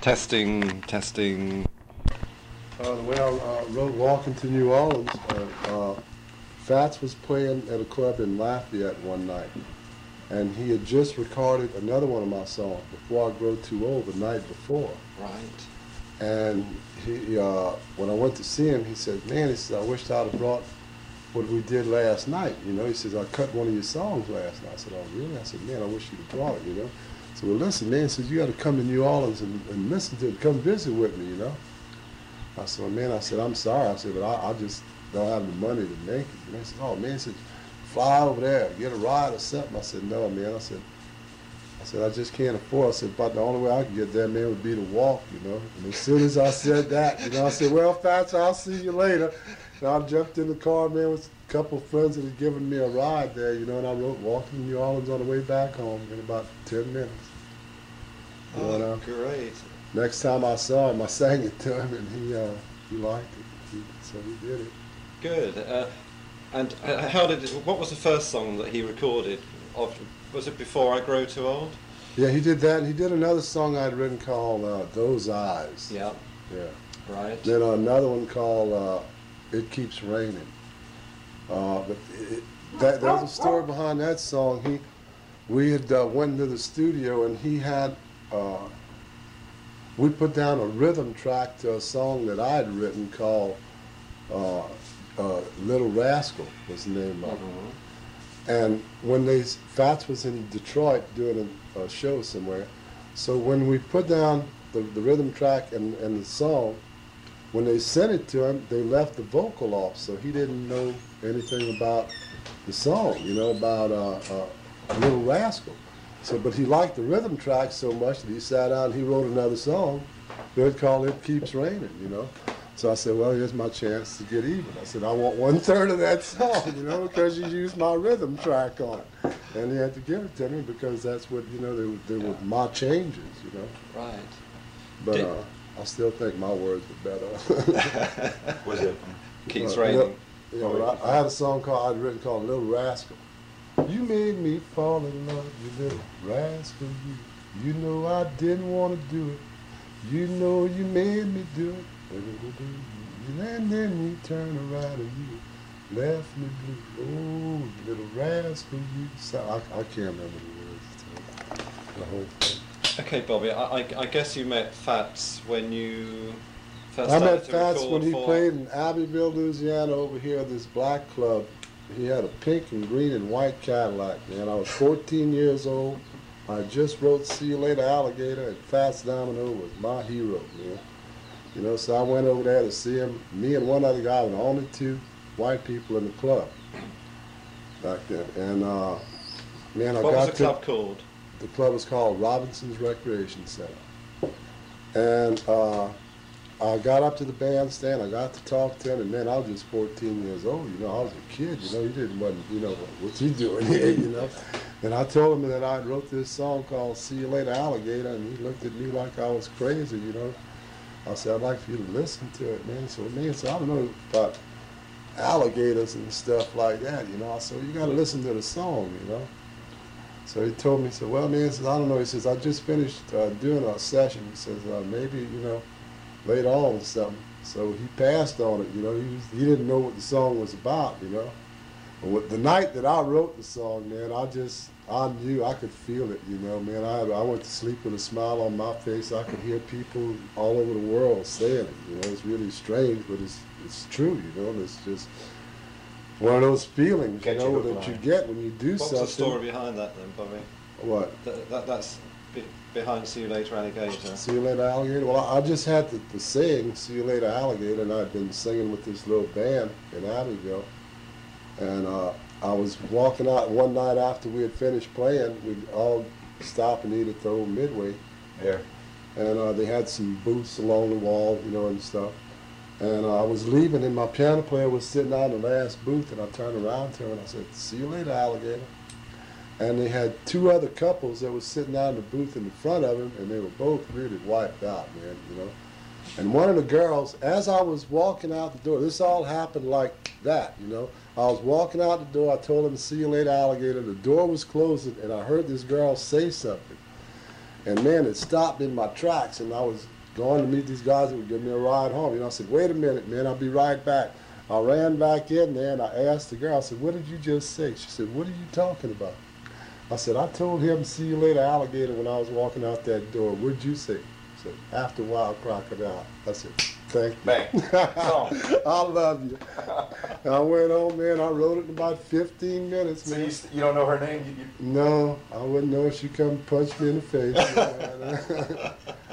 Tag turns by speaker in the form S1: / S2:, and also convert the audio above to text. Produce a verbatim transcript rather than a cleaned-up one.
S1: Testing, testing.
S2: Uh, the way I uh, wrote Walking to New Orleans, uh, uh, Fats was playing at a club in Lafayette one night, and he had just recorded another one of my songs, Before I Grow Too Old, the night before.
S1: Right.
S2: And he, uh, when I went to see him, he said, man, he said, I wished I'd have brought what we did last night, you know. He says, I cut one of your songs last night. I said, oh, really? I said, man, I wish you'd have brought it, you know. So, well, listen, man, he says, you got to come to New Orleans and, and listen to it, come visit with me, you know. I said, well, man, I said, I'm sorry. I said, but I, I just don't have the money to make it. And he said, oh, man, he said, fly over there, get a ride or something. I said, no, man. I said, I said, I just can't afford. I said, about the only way I could get there, man, would be to walk, you know. And as soon as I said that, you know, I said, well, Fats, I'll see you later. And I jumped in the car, man, with a couple of friends that had given me a ride there, you know, and I wrote Walking to New Orleans on the way back home in about ten minutes. You
S1: Oh,
S2: know?
S1: great.
S2: Next time I saw him, I sang it to him, and he uh, he liked it. He, so he did it.
S1: Good. Uh, and uh, how did it, what was the first song that he recorded? Of, was it Before I Grow Too Old?
S2: Yeah, he did that, and he did another song I'd written called uh, Those Eyes.
S1: Yeah.
S2: Yeah.
S1: Right.
S2: Then another one called uh, It Keeps Raining. Uh, but it, that, there's a story behind that song. He, we had uh, went into the studio, and he had, uh, we put down a rhythm track to a song that I had written called uh, uh, Little Rascal was the name of it.
S1: Mm-hmm.
S2: And when they, Fats was in Detroit doing a, a show somewhere, so when we put down the, the rhythm track and, and the song, when they sent it to him, they left the vocal off, so he didn't know anything about the song, you know, about uh, uh, Little Rascal. So, but he liked the rhythm track so much that he sat down and he wrote another song that called It Keeps Raining, you know. So I said, well, here's my chance to get even. I said, I want one third of that song, you know, because you used my rhythm track on it. And he had to give it to me because that's what, you know, they, were- they were my changes, you know.
S1: Right.
S2: But
S1: Did-
S2: uh, I still think my words were better.
S3: Was it?
S1: Keeps
S2: Uh,
S1: raining.
S2: You know, but I, I had a song called I'd written called Little Rascal. You made me fall in love, you little rascal, you. You know I didn't want to do it. You know you made me do it. And then you turned around and you left me blue. Oh, little rascal, you. So I, I can't remember the words to the whole thing.
S1: Okay, Bobby, I, I, I guess you met Fats when you first
S2: I
S1: started
S2: met
S1: to
S2: Fats
S1: record
S2: when he
S1: for...
S2: played in Abbeville, Louisiana, over here at this black club. He had a pink and green and white Cadillac, man. I was fourteen years old. I just wrote See You Later, Alligator, and Fats Domino was my hero, man. You know, so I went over there to see him. Me and one other guy were the only two white people in the club back then. And, uh, man, I
S1: What
S2: got
S1: was the
S2: to...
S1: club called?
S2: The club was called Robinson's Recreation Center. And uh, I got up to the bandstand, I got to talk to him, and man, I was just fourteen years old, you know, I was a kid, you know, you didn't, wasn't, you know, what you doing here, you know. And I told him that I wrote this song called See You Later, Alligator, and he looked at me like I was crazy, you know. I said, I'd like for you to listen to it, man. So, man, so I don't know about alligators and stuff like that, you know. I said, well, you got to listen to the song, you know. So he told me, he said, well, man, he says, I don't know. He says, I just finished uh, doing a session. He says, uh, maybe, you know, later on or something. So he passed on it, you know. He, was, he didn't know what the song was about, you know. But with, the night that I wrote the song, man, I just, I knew, I could feel it, you know, man. I, I went to sleep with a smile on my face. I could hear people all over the world saying it, you know. It's really strange, but it's, it's true, you know. It's just one of those feelings,
S3: Get
S2: you know,
S3: you
S2: that
S3: hooked
S2: you
S3: on it.
S2: get when you do
S1: What's
S2: something.
S1: the story behind that then, Bobby?
S2: What?
S1: That, that, that's be, behind See You Later, Alligator.
S2: See You Later, Alligator? Well, I, I just had to, to sing See You Later, Alligator, and I'd been singing with this little band in Abbeville. And uh, I was walking out one night after we had finished playing. We'd all stop and eat at the old Midway.
S3: There.
S2: And uh, they had some booths along the wall, you know, and stuff. And uh, I was leaving, and my piano player was sitting out in the last booth, and I turned around to her, and I said, see you later, alligator. And they had two other couples that was sitting out in the booth in the front of him, and they were both really wiped out, man, you know. And one of the girls, as I was walking out the door, this all happened like that, you know. I was walking out the door, I told them, see you later, alligator. The door was closing, and I heard this girl say something. And man, it stopped in my tracks, and I was going to meet these guys that would give me a ride home. You know, I said, wait a minute, man, I'll be right back. I ran back in there, and I asked the girl, I said, what did you just say? She said, what are you talking about? I said, I told him, see you later, alligator, when I was walking out that door. What'd you say? She said, after a while, crocodile. I said, thank you.
S3: Bang.
S2: I love you. And I went home, man. I wrote it in about fifteen minutes,
S3: So
S2: man.
S3: you, you don't know her name? You, you...
S2: No, I wouldn't know if she come punch me in the face.